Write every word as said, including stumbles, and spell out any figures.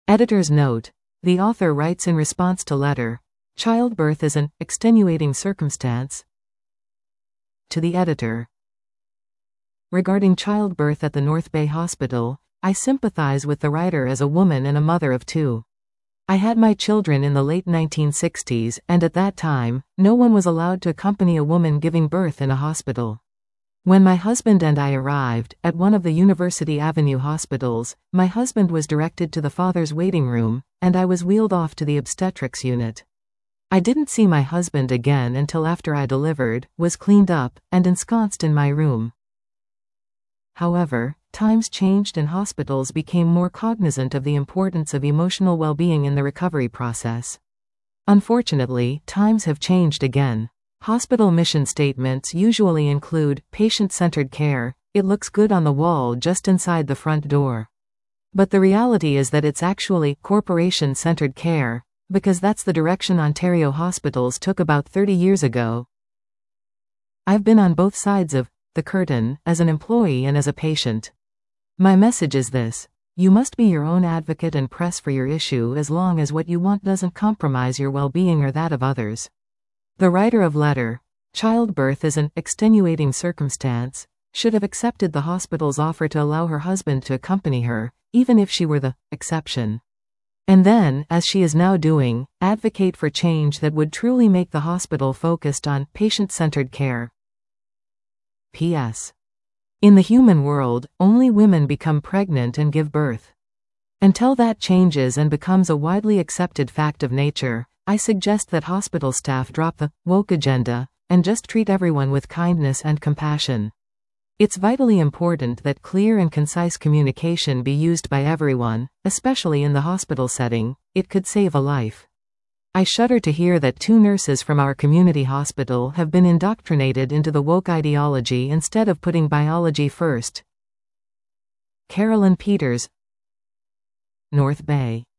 Editor's note. The author writes in response to letter. Childbirth is an extenuating circumstance. To the editor. Regarding childbirth at the North Bay Hospital, I sympathize with the writer as a woman and a mother of two. I had my children in the late nineteen sixties, and at that time, no one was allowed to accompany a woman giving birth in a hospital. When my husband and I arrived at one of the University Avenue hospitals, my husband was directed to the father's waiting room, and I was wheeled off to the obstetrics unit. I didn't see my husband again until after I delivered, was cleaned up, and ensconced in my room. However, times changed and hospitals became more cognizant of the importance of emotional well-being in the recovery process. Unfortunately, times have changed again. Hospital mission statements usually include patient-centered care. It looks good on the wall just inside the front door. But the reality is that it's actually corporation-centered care, because that's the direction Ontario hospitals took about thirty years ago. I've been on both sides of the curtain, as an employee and as a patient. My message is this: you must be your own advocate and press for your issue as long as what you want doesn't compromise your well-being or that of others. The writer of letter, childbirth is an extenuating circumstance, should have accepted the hospital's offer to allow her husband to accompany her, even if she were the exception. And then, as she is now doing, advocate for change that would truly make the hospital focused on patient-centered care. P S. In the human world, only women become pregnant and give birth. Until that changes and becomes a widely accepted fact of nature, I suggest that hospital staff drop the woke agenda and just treat everyone with kindness and compassion. It's vitally important that clear and concise communication be used by everyone, especially in the hospital setting. It could save a life. I shudder to hear that two nurses from our community hospital have been indoctrinated into the woke ideology instead of putting biology first. Carolyn Peters, North Bay.